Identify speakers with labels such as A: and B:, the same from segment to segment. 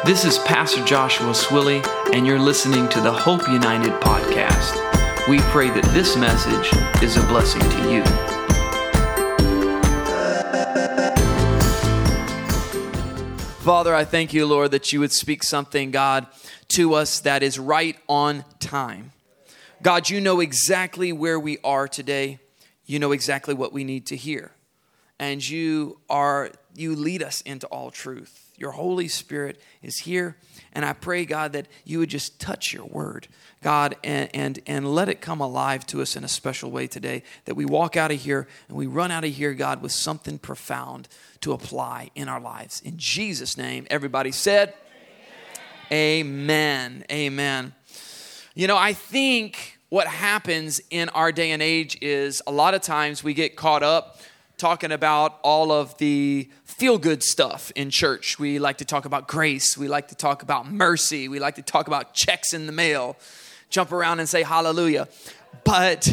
A: This is Pastor Joshua Swilly, and you're listening to the Hope United podcast. We pray that this message is a blessing to you. Father, I thank you, Lord, that you would speak something, God, to us that is right on time. God, you know exactly where we are today. You know exactly what we need to hear. And you lead us into all truth. Your Holy Spirit is here, and I pray, God, that you would just touch your word, God, and let it come alive to us in a special way today, that we walk out of here and we run out of here, God, with something profound to apply in our lives. In Jesus' name, everybody said, Amen. Amen. You know, I think what happens in our day and age is a lot of times we get caught up talking about all of the feel-good stuff in church. We like to talk about grace. We like to talk about mercy. We like to talk about checks in the mail, jump around and say hallelujah. But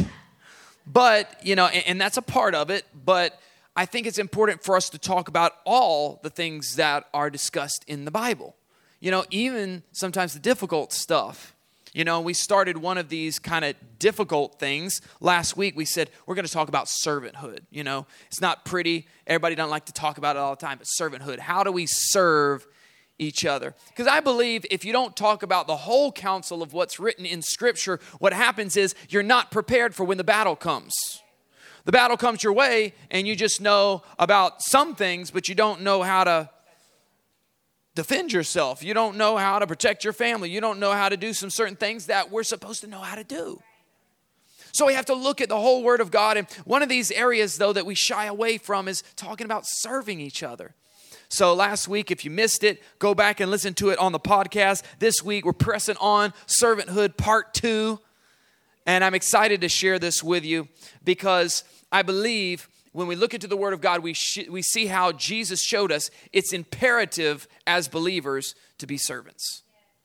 A: you know, and that's a part of it, but I think it's important for us to talk about all the things that are discussed in the Bible. You know, even sometimes the difficult stuff. You know, we started one of these kind of difficult things. Last week we said we're going to talk about servanthood. You know, it's not pretty. Everybody doesn't like to talk about it all the time, but servanthood. How do we serve each other? Because I believe if you don't talk about the whole counsel of what's written in Scripture, what happens is you're not prepared for when the battle comes. The battle comes your way and you just know about some things, but you don't know how to defend yourself. You don't know how to protect your family. You don't know how to do some certain things that we're supposed to know how to do. So we have to look at the whole Word of God. And one of these areas, though, that we shy away from is talking about serving each other. So last week, if you missed it, go back and listen to it on the podcast. This week, we're pressing on Servanthood Part 2. And I'm excited to share this with you because I believe when we look into the Word of God, we see how Jesus showed us it's imperative as believers to be servants.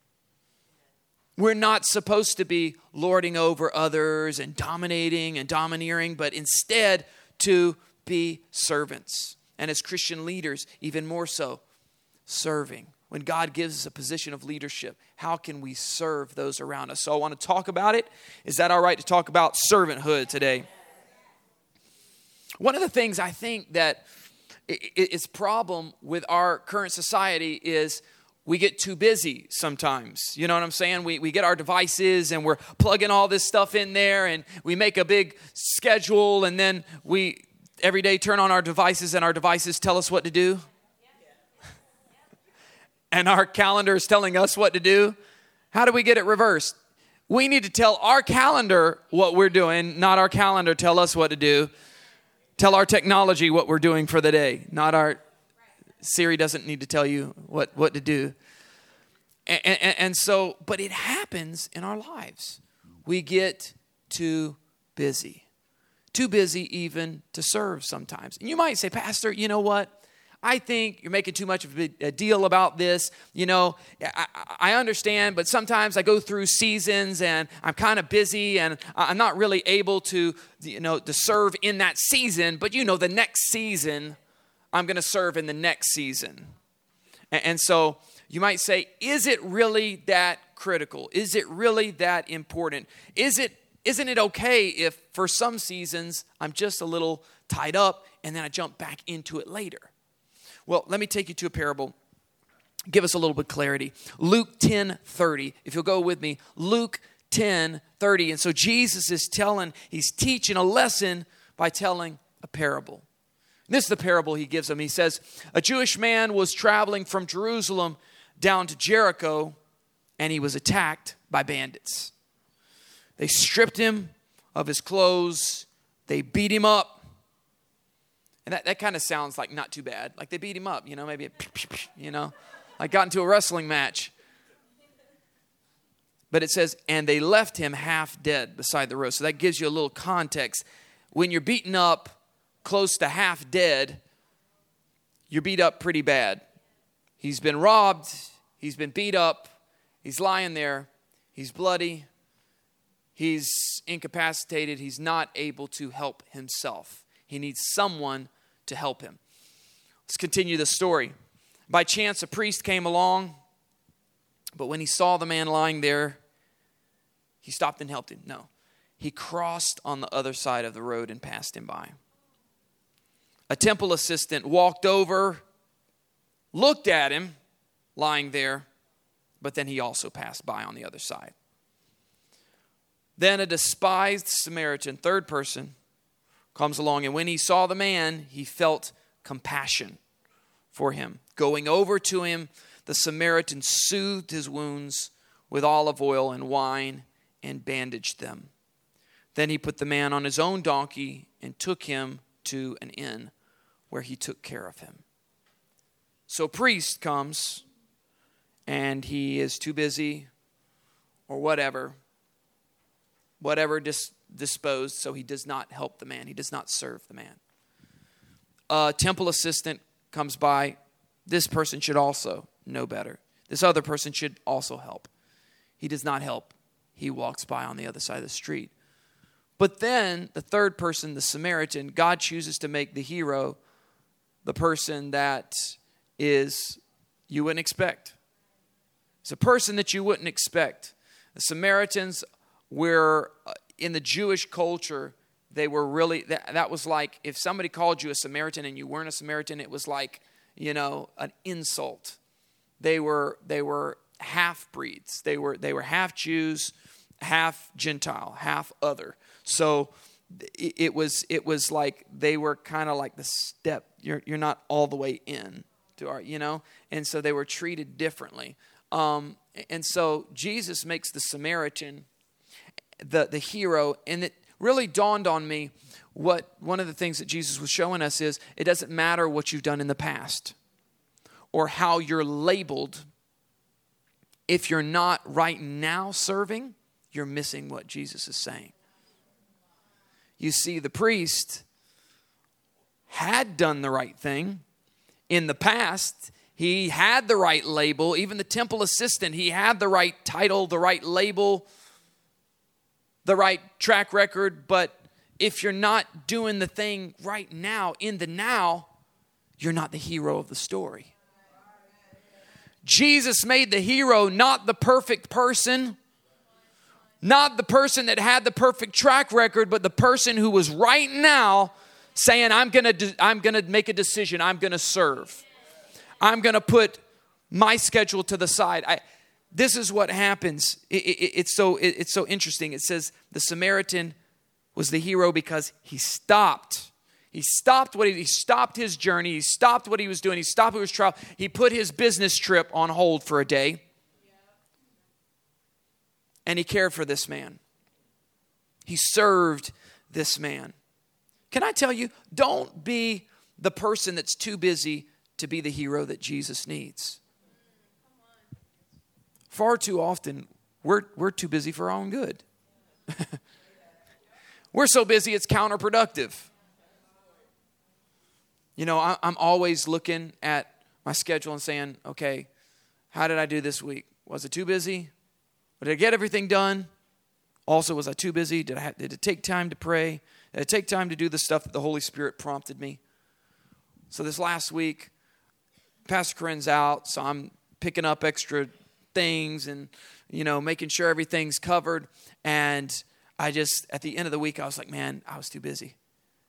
A: We're not supposed to be lording over others and dominating and domineering, but instead to be servants. And as Christian leaders, even more so, serving. When God gives us a position of leadership, how can we serve those around us? So I want to talk about it. Is that all right to talk about servanthood today? One of the things I think that is problem with our current society is we get too busy sometimes. You know what I'm saying? We get our devices and we're plugging all this stuff in there and we make a big schedule and then we every day turn on our devices and our devices tell us what to do. And our calendar is telling us what to do. How do we get it reversed? We need to tell our calendar what we're doing, not our calendar tell us what to do. Tell our technology what we're doing for the day. Not our Siri doesn't need to tell you what to do. And so, but it happens in our lives. We get too busy. Too busy even to serve sometimes. And you might say, Pastor, you know what? I think you're making too much of a deal about this. You know, I understand, but sometimes I go through seasons and I'm kind of busy and I'm not really able to, to serve in that season. But the next season, I'm going to serve in the next season. And so you might say, is it really that critical? Is it really that important? Isn't it okay if for some seasons I'm just a little tied up and then I jump back into it later? Well, let me take you to a parable. Give us a little bit of clarity. Luke 10:30. If you'll go with me, Luke 10:30. And so Jesus is he's teaching a lesson by telling a parable. And this is the parable he gives them. He says, a Jewish man was traveling from Jerusalem down to Jericho, and he was attacked by bandits. They stripped him of his clothes. They beat him up. And that kind of sounds like not too bad. Like they beat him up, maybe, like got into a wrestling match. But it says, and they left him half dead beside the road. So that gives you a little context. When you're beaten up close to half dead, you're beat up pretty bad. He's been robbed. He's been beat up. He's lying there. He's bloody. He's incapacitated. He's not able to help himself. He needs someone to help him. Let's continue the story. By chance, a priest came along But when he saw the man lying there, he stopped and helped him. No. He crossed on the other side of the road and passed him by. A temple assistant walked over, looked at him lying there, but then he also passed by on the other side. Then a despised Samaritan, third person, comes along, and when he saw the man, he felt compassion for him. Going over to him, the Samaritan soothed his wounds with olive oil and wine and bandaged them. Then he put the man on his own donkey and took him to an inn where he took care of him. So priest comes and he is too busy or whatever disposed, so he does not help the man. He does not serve the man. A temple assistant comes by. This person should also know better. This other person should also help. He does not help. He walks by on the other side of the street. But then the third person, the Samaritan, God chooses to make the hero the person that is you wouldn't expect. It's a person that you wouldn't expect. The Samaritans were, in the Jewish culture, they were really, that was like, if somebody called you a Samaritan and you weren't a Samaritan, it was like, an insult. They were half-breeds. They were half Jews, half Gentile, half other. So it was like they were kind of like the step. You're not all the way in to our, and so they were treated differently. And so Jesus makes the Samaritan the hero, and it really dawned on me one of the things that Jesus was showing us is it doesn't matter what you've done in the past or how you're labeled. If you're not right now serving, you're missing what Jesus is saying. You see, the priest had done the right thing in the past. He had the right label. Even the temple assistant, he had the right title, the right label, the right track record. But if you're not doing the thing right now, in the now, you're not the hero of the story. Jesus made the hero not the perfect person, not the person that had the perfect track record, but the person who was right now saying, I'm going to make a decision. I'm going to serve. I'm going to put my schedule to the side. This is what happens. It's so interesting. It says the Samaritan was the hero because he stopped. He stopped his journey. He stopped what he was doing. He stopped his trial. He put his business trip on hold for a day. And he cared for this man. He served this man. Can I tell you, don't be the person that's too busy to be the hero that Jesus needs. Far too often, we're too busy for our own good. We're so busy it's counterproductive. I'm always looking at my schedule and saying, okay, how did I do this week? Was it too busy? Did I get everything done? Also, was I too busy? Did it take time to pray? Did it take time to do the stuff that the Holy Spirit prompted me? So this last week, Pastor Corinne's out, so I'm picking up extra things and, making sure everything's covered. And at the end of the week, I was like, man, I was too busy.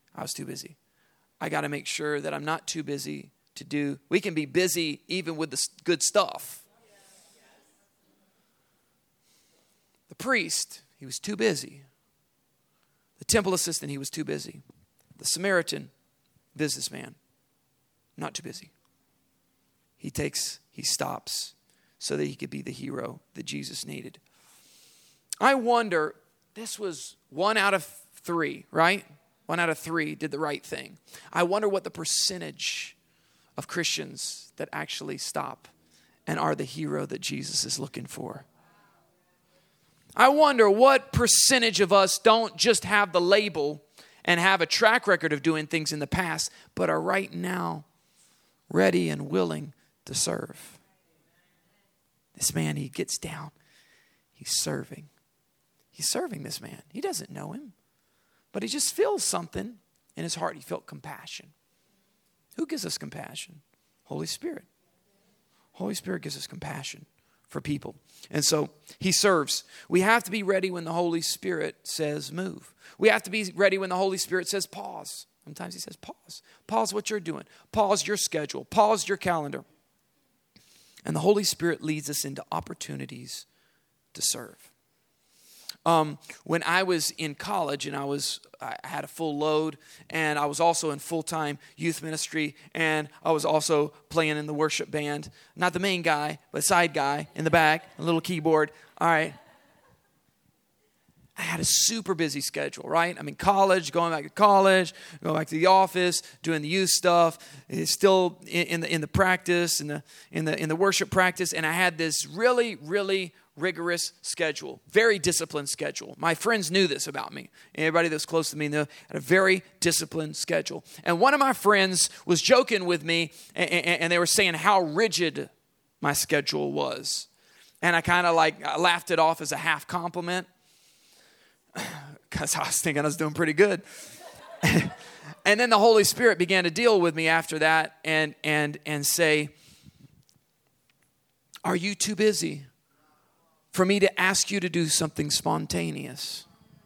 A: I got to make sure that I'm not too busy to do. We can be busy even with the good stuff. The priest, he was too busy. The temple assistant, he was too busy. The Samaritan businessman, not too busy. He stops so that he could be the hero that Jesus needed. I wonder, this was 1 out of 3, right? 1 out of 3 did the right thing. I wonder what the percentage of Christians that actually stop and are the hero that Jesus is looking for. I wonder what percentage of us don't just have the label and have a track record of doing things in the past, but are right now ready and willing to serve. This man, he gets down. He's serving. He's serving this man. He doesn't know him, but he just feels something in his heart. He felt compassion. Who gives us compassion? Holy Spirit. Holy Spirit gives us compassion for people. And so he serves. We have to be ready when the Holy Spirit says move. We have to be ready when the Holy Spirit says pause. Sometimes he says pause. Pause what you're doing. Pause your schedule. Pause your calendar. And the Holy Spirit leads us into opportunities to serve. When I was in college and I had a full load, and I was also in full-time youth ministry, and I was also playing in the worship band. Not the main guy, but side guy in the back, a little keyboard. All right. I had a super busy schedule, right? I'm in college, going back to college, going back to the office, doing the youth stuff, still in the practice, in the worship practice, and I had this really, really rigorous schedule, very disciplined schedule. My friends knew this about me. Everybody that was close to me knew I had a very disciplined schedule. And one of my friends was joking with me, and they were saying how rigid my schedule was. And I kind of I laughed it off as a half compliment, because I was thinking I was doing pretty good. And then the Holy Spirit began to deal with me after that and say, are you too busy for me to ask you to do something spontaneous?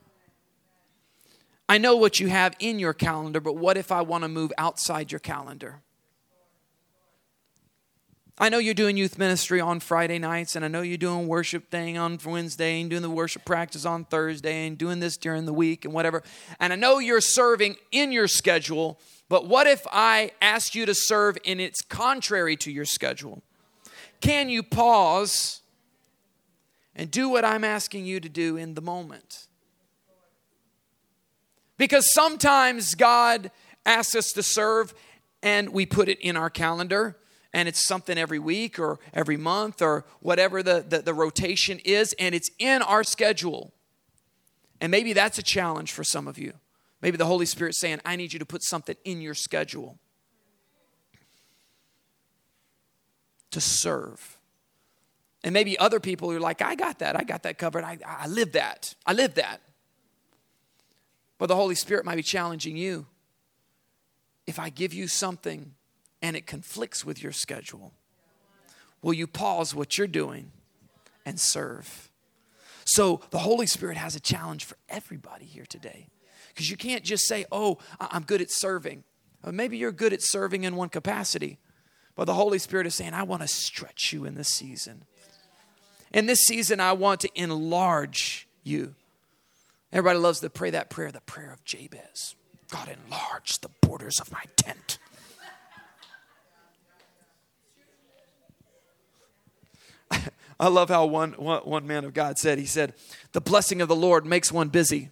A: I know what you have in your calendar, but what if I want to move outside your calendar? I know you're doing youth ministry on Friday nights, and I know you're doing worship thing on Wednesday, and doing the worship practice on Thursday, and doing this during the week and whatever. And I know you're serving in your schedule, but what if I asked you to serve and it's contrary to your schedule? Can you pause and do what I'm asking you to do in the moment? Because sometimes God asks us to serve, and we put it in our calendar, and it's something every week or every month or whatever the rotation is, and it's in our schedule. And maybe that's a challenge for some of you. Maybe the Holy Spirit's saying, I need you to put something in your schedule to serve. And maybe other people are like, I got that covered. I live that. I live that. But the Holy Spirit might be challenging you. If I give you something and it conflicts with your schedule, will you pause what you're doing and serve? So the Holy Spirit has a challenge for everybody here today. Because you can't just say, oh, I'm good at serving. Maybe you're good at serving in one capacity. But the Holy Spirit is saying, I want to stretch you in this season. In this season, I want to enlarge you. Everybody loves to pray that prayer, the prayer of Jabez. God, enlarge the borders of my tent. I love how one man of God said, he said, the blessing of the Lord makes one busy.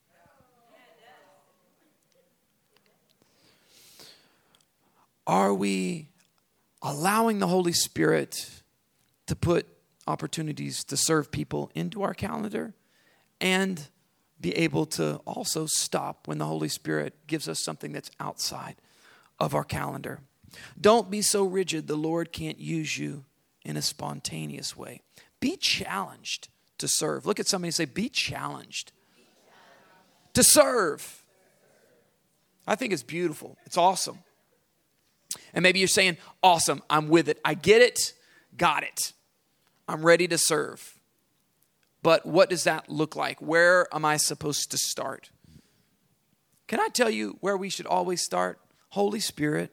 A: Are we allowing the Holy Spirit to put opportunities to serve people into our calendar and be able to also stop when the Holy Spirit gives us something that's outside of our calendar? Don't be so rigid the Lord can't use you in a spontaneous way. Be challenged to serve. Look at somebody and say, be challenged to serve. I think it's beautiful. It's awesome. And maybe you're saying, awesome, I'm with it. I get it, got it. I'm ready to serve. But what does that look like? Where am I supposed to start? Can I tell you where we should always start? Holy Spirit,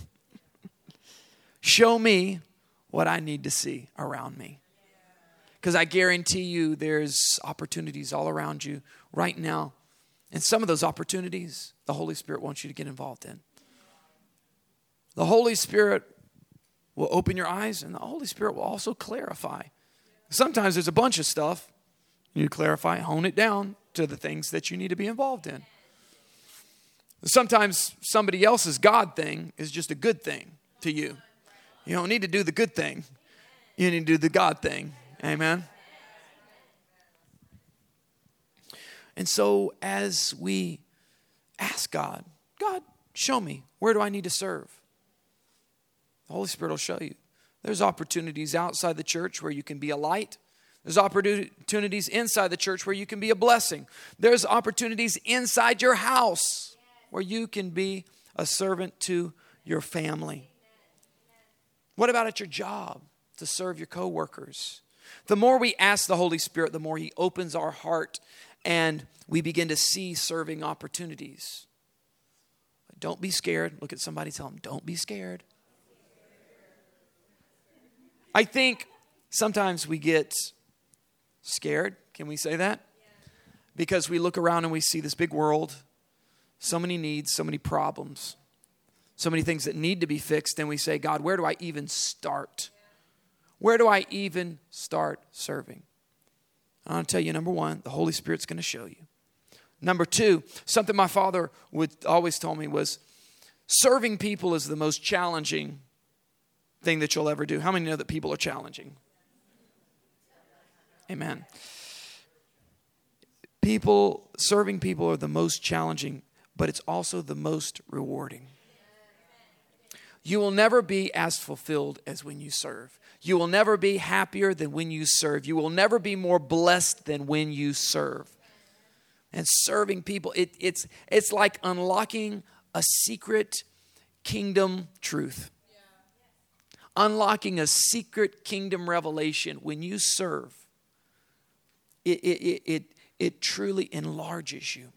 A: show me what I need to see around me. Because I guarantee you there's opportunities all around you right now. And some of those opportunities, the Holy Spirit wants you to get involved in. The Holy Spirit will open your eyes, and the Holy Spirit will also clarify. Sometimes there's a bunch of stuff. You clarify, hone it down to the things that you need to be involved in. Sometimes somebody else's God thing is just a good thing to you. You don't need to do the good thing. You need to do the God thing. Amen. And so as we ask God, God, show me, where do I need to serve? The Holy Spirit will show you. There's opportunities outside the church where you can be a light. There's opportunities inside the church where you can be a blessing. There's opportunities inside your house where you can be a servant to your family. What about at your job? to serve your coworkers. The more we ask the Holy Spirit, the more He opens our heart and we begin to see serving opportunities. Don't be scared. Look at somebody, tell them, don't be scared. I think sometimes we get scared. Can we say that? Because we look around and we see this big world, so many needs, so many problems, so many things that need to be fixed. And we say, God, where do I even start? Where do I even start serving? I want to tell you, number one, the Holy Spirit's going to show you. Number two, something my father would always tell me was, serving people is the most challenging thing that you'll ever do. How many know that people are challenging? Amen. Serving people are the most challenging, but it's also the most rewarding. You will never be as fulfilled as when you serve. You will never be happier than when you serve. You will never be more blessed than when you serve. And serving people, it's like unlocking a secret kingdom truth. Unlocking a secret kingdom revelation. When you serve, it truly enlarges you.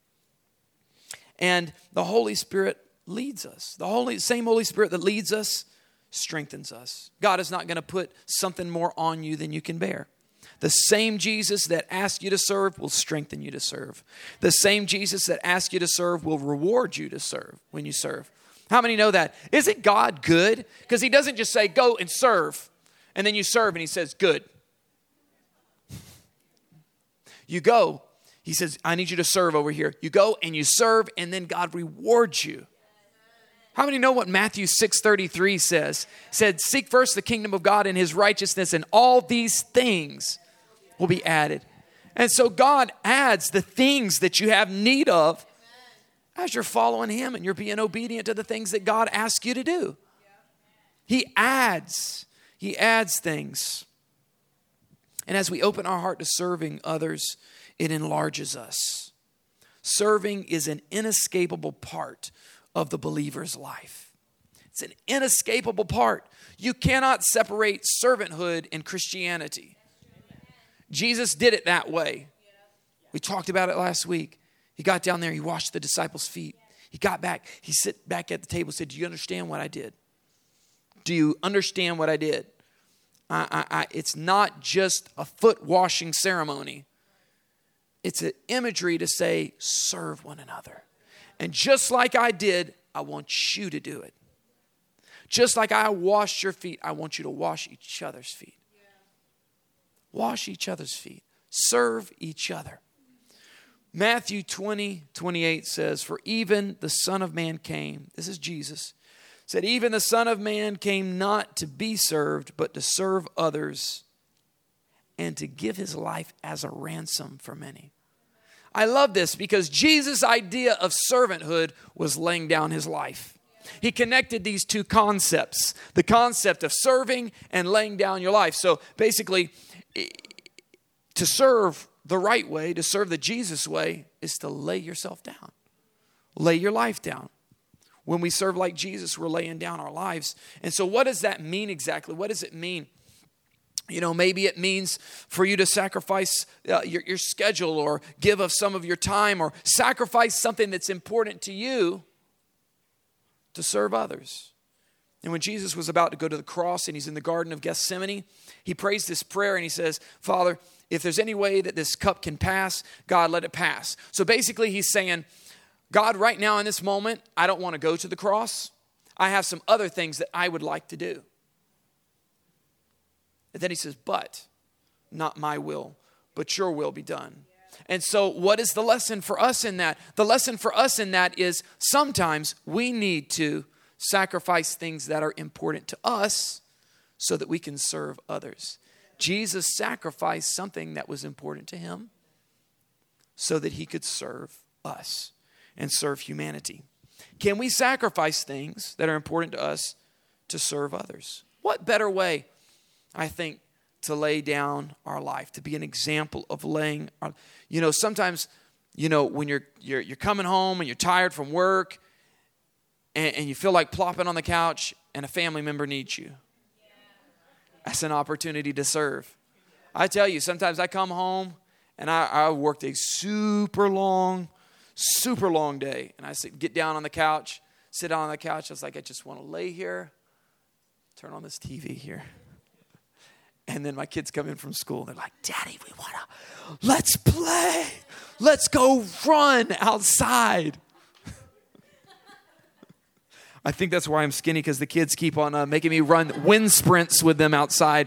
A: And the Holy Spirit leads us. The same Holy Spirit that leads us strengthens us. God is not going to put something more on you than you can bear. The same Jesus that asks you to serve will strengthen you to serve. The same Jesus that asks you to serve will reward you to serve when you serve. How many know that? Isn't God good? Because He doesn't just say, go and serve, and then you serve, and He says, good. You go. He says, I need you to serve over here. You go and you serve, and then God rewards you. How many know what Matthew 6:33 says? It said, seek first the kingdom of God and His righteousness, and all these things will be added. And so God adds the things that you have need of as you're following Him and you're being obedient to the things that God asks you to do. He adds things. And as we open our heart to serving others, it enlarges us. Serving is an inescapable part of the believer's life. It's an inescapable part. You cannot separate servanthood and Christianity. Jesus did it that way. We talked about it last week. He got down there, He washed the disciples' feet. He got back, He sat back at the table and said, do you understand what I did? Do you understand what I did? It's not just a foot washing ceremony. It's an imagery to say, serve one another. And just like I did, I want you to do it. Just like I washed your feet, I want you to wash each other's feet. Wash each other's feet. Serve each other. Matthew 20:28 says, for even the Son of Man came, this is Jesus, said, even the Son of Man came not to be served, but to serve others and to give His life as a ransom for many. I love this because Jesus' idea of servanthood was laying down His life. He connected these two concepts, the concept of serving and laying down your life. So basically, to serve the right way, to serve the Jesus way, is to lay yourself down. Lay your life down. When we serve like Jesus, we're laying down our lives. And so what does that mean exactly? What does it mean? You know, maybe it means for you to sacrifice your schedule or give of some of your time or sacrifice something that's important to you to serve others. And when Jesus was about to go to the cross and He's in the Garden of Gethsemane, He prays this prayer and He says, Father, if there's any way that this cup can pass, God, let it pass. So basically He's saying, God, right now in this moment, I don't want to go to the cross. I have some other things that I would like to do. And then He says, but not my will, but your will be done. And so what is the lesson for us in that? The lesson for us in that is sometimes we need to sacrifice things that are important to us so that we can serve others. Jesus sacrificed something that was important to Him so that He could serve us and serve humanity. Can we sacrifice things that are important to us to serve others? What better way, I think, to lay down our life, to be an example of laying our, sometimes, when you're coming home and you're tired from work and you feel like plopping on the couch and a family member needs you. as an opportunity to serve. I tell you, sometimes I come home and I worked a super long day. And I get down on the couch, sit down on the couch. I was like, I just want to lay here, turn on this TV here. And then my kids come in from school. They're like, Daddy, let's play. Let's go run outside. I think that's why I'm skinny, because the kids keep on making me run wind sprints with them outside.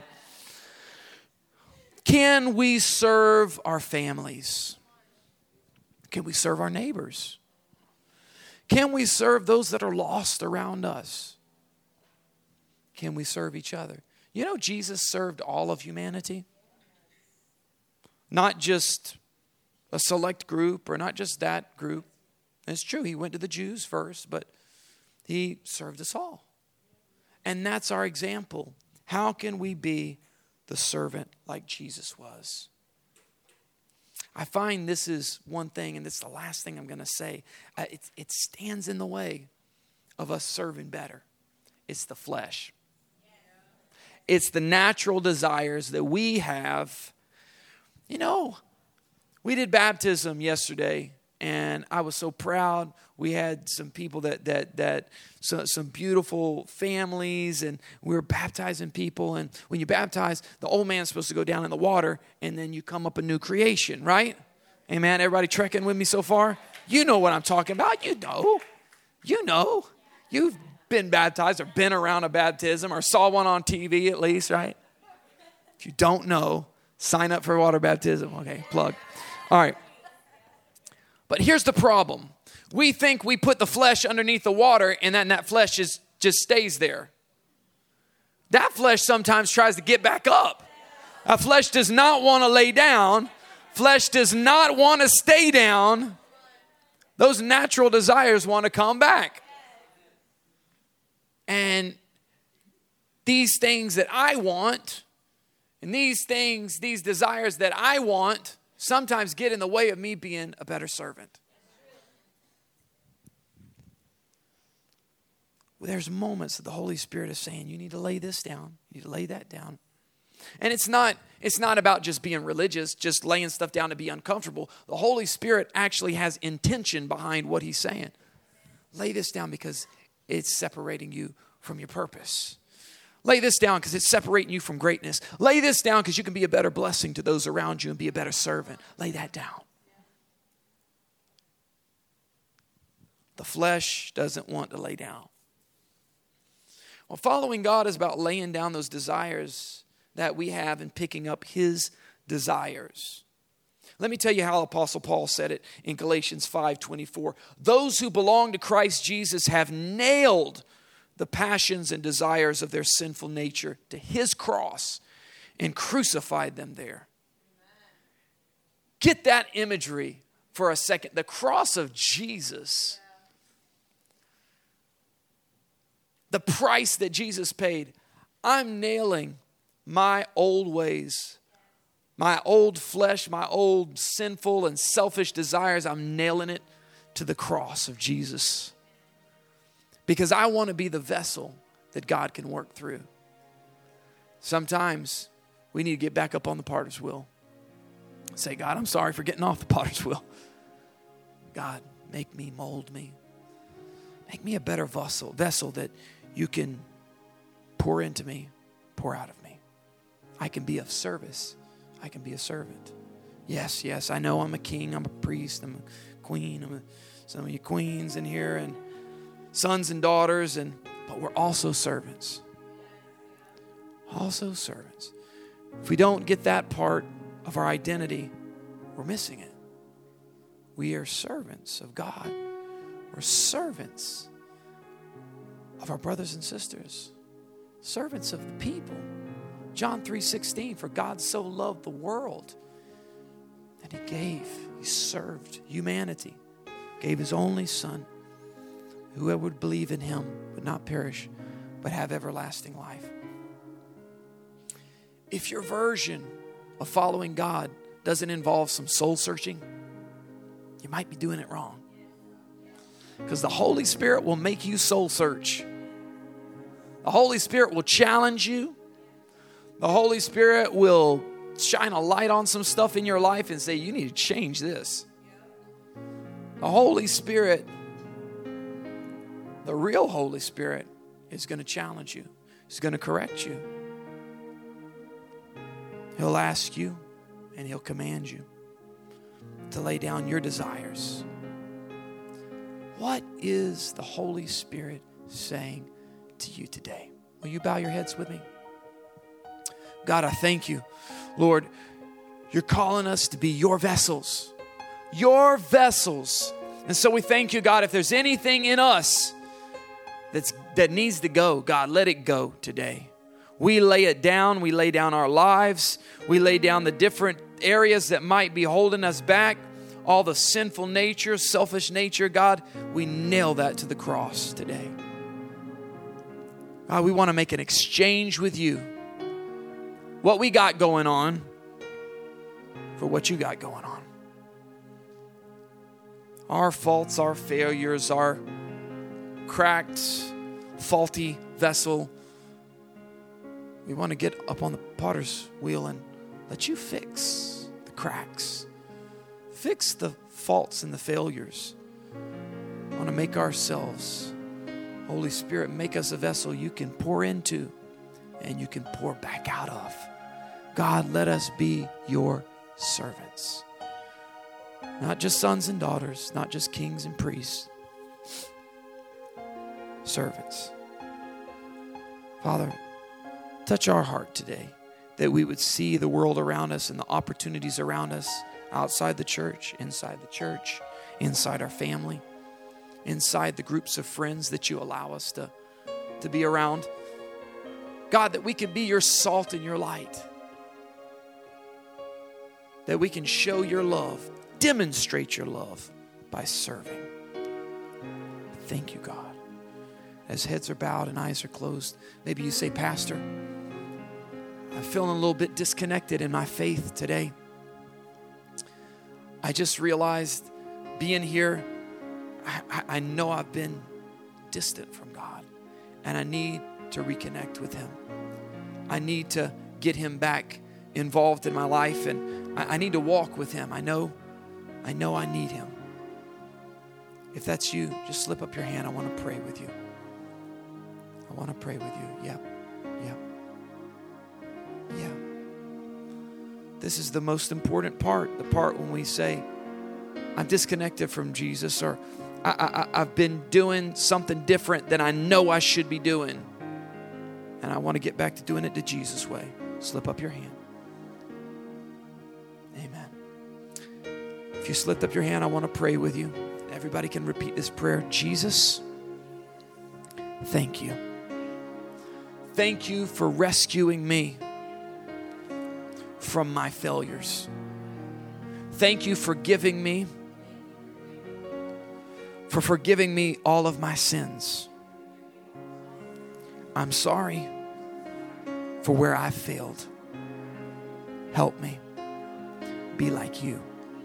A: Can we serve our families? Can we serve our neighbors? Can we serve those that are lost around us? Can we serve each other? You know, Jesus served all of humanity. Not just a select group or not just that group. It's true, he went to the Jews first, but he served us all. And that's our example. How can we be the servant like Jesus was? I find this is one thing, and this is the last thing I'm going to say. It stands in the way of us serving better. It's the flesh. It's the natural desires that we have. You know, we did baptism yesterday, and I was so proud. We had some people some beautiful families, and we were baptizing people. And when you baptize, the old man's supposed to go down in the water, and then you come up a new creation, right? Amen. Everybody trekking with me so far? You know what I'm talking about. You know. You've been baptized or been around a baptism or saw one on TV at least, right? If you don't know, sign up for water baptism. Okay, plug. All right. But here's the problem. We think we put the flesh underneath the water and then that flesh just stays there. That flesh sometimes tries to get back up. That flesh does not want to lay down. Flesh does not want to stay down. Those natural desires want to come back. And these things that I want, and these desires that I want, sometimes get in the way of me being a better servant. There's moments that the Holy Spirit is saying, you need to lay this down. You need to lay that down. And it's not about just being religious, just laying stuff down to be uncomfortable. The Holy Spirit actually has intention behind what he's saying. Lay this down because it's separating you from your purpose. Lay this down because it's separating you from greatness. Lay this down because you can be a better blessing to those around you and be a better servant. Lay that down. The flesh doesn't want to lay down. Well, following God is about laying down those desires that we have and picking up his desires. Let me tell you how Apostle Paul said it in Galatians 5:24. Those who belong to Christ Jesus have nailed the passions and desires of their sinful nature to his cross and crucified them there. Get that imagery for a second. The cross of Jesus. The price that Jesus paid. I'm nailing my old ways, my old flesh, my old sinful and selfish desires. I'm nailing it to the cross of Jesus. Because I want to be the vessel that God can work through. Sometimes we need to get back up on the potter's wheel. Say, God, I'm sorry for getting off the potter's wheel. God, make me, mold me. Make me a better vessel that you can pour into me, pour out of me. I can be of service. I can be a servant. Yes, I know I'm a king, I'm a priest, I'm a queen. Some of you queens in here and sons and daughters, but we're also servants. Also servants. If we don't get that part of our identity, we're missing it. We are servants of God. We're servants of our brothers and sisters. Servants of the people. John 3:16, for God so loved the world that he served humanity, gave his only son. Whoever would believe in him would not perish, but have everlasting life. If your version of following God doesn't involve some soul searching, you might be doing it wrong. Because the Holy Spirit will make you soul search. The Holy Spirit will challenge you. The Holy Spirit will shine a light on some stuff in your life and say, you need to change this. The Holy Spirit, the real Holy Spirit, is going to challenge you. He's going to correct you. He'll ask you and He'll command you to lay down your desires. What is the Holy Spirit saying to you today? Will you bow your heads with me? God, I thank you. Lord, you're calling us to be your vessels. Your vessels. And so we thank you, God, if there's anything in us that needs to go, God, let it go today. We lay it down. We lay down our lives. We lay down the different areas that might be holding us back. All the sinful nature, selfish nature, God, we nail that to the cross today. God, we want to make an exchange with you. What we got going on for what you got going on. Our faults, our failures, our cracked, faulty vessel. We want to get up on the potter's wheel and let you fix the cracks. Fix the faults and the failures. We want to make ourselves, Holy Spirit, make us a vessel you can pour into and you can pour back out of. God, let us be your servants. Not just sons and daughters, not just kings and priests. Servants. Father, touch our heart today that we would see the world around us and the opportunities around us outside the church, inside the church, inside our family, inside the groups of friends that you allow us to be around. God, that we can be your salt and your light. That we can show your love, demonstrate your love by serving. Thank you, God. As heads are bowed and eyes are closed, maybe you say, Pastor, I'm feeling a little bit disconnected in my faith today. I just realized being here, I know I've been distant from God, and I need to reconnect with Him. I need to get Him back involved in my life, and I need to walk with Him. I know I need Him. If that's you, just slip up your hand. I want to pray with you. I want to pray with you. Yep. This is the most important part, the part when we say, I'm disconnected from Jesus, or I've been doing something different than I know I should be doing, and I want to get back to doing it the Jesus way. Slip up your hand. Amen. If you slipped up your hand, I want to pray with you. Everybody can repeat this prayer. Jesus, thank you. Thank you for rescuing me from my failures. Thank you for forgiving me all of my sins. I'm sorry for where I failed. Help me be like you.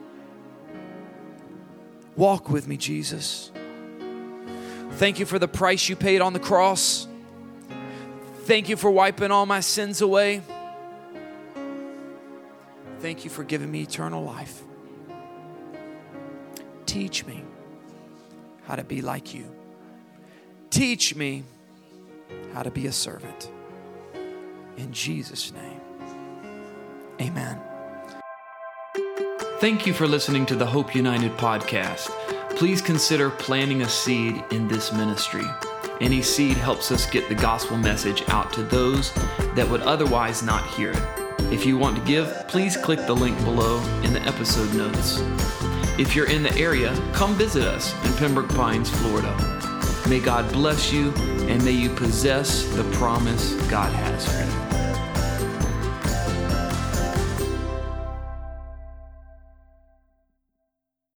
A: Walk with me, Jesus. Thank you for the price you paid on the cross. Thank you for wiping all my sins away. Thank you for giving me eternal life. Teach me how to be like you. Teach me how to be a servant. In Jesus' name, amen. Thank you for listening to the Hope United podcast. Please consider planting a seed in this ministry. Any seed helps us get the gospel message out to those that would otherwise not hear it. If you want to give, please click the link below in the episode notes. If you're in the area, come visit us in Pembroke Pines, Florida. May God bless you, and may you possess the promise God has for you.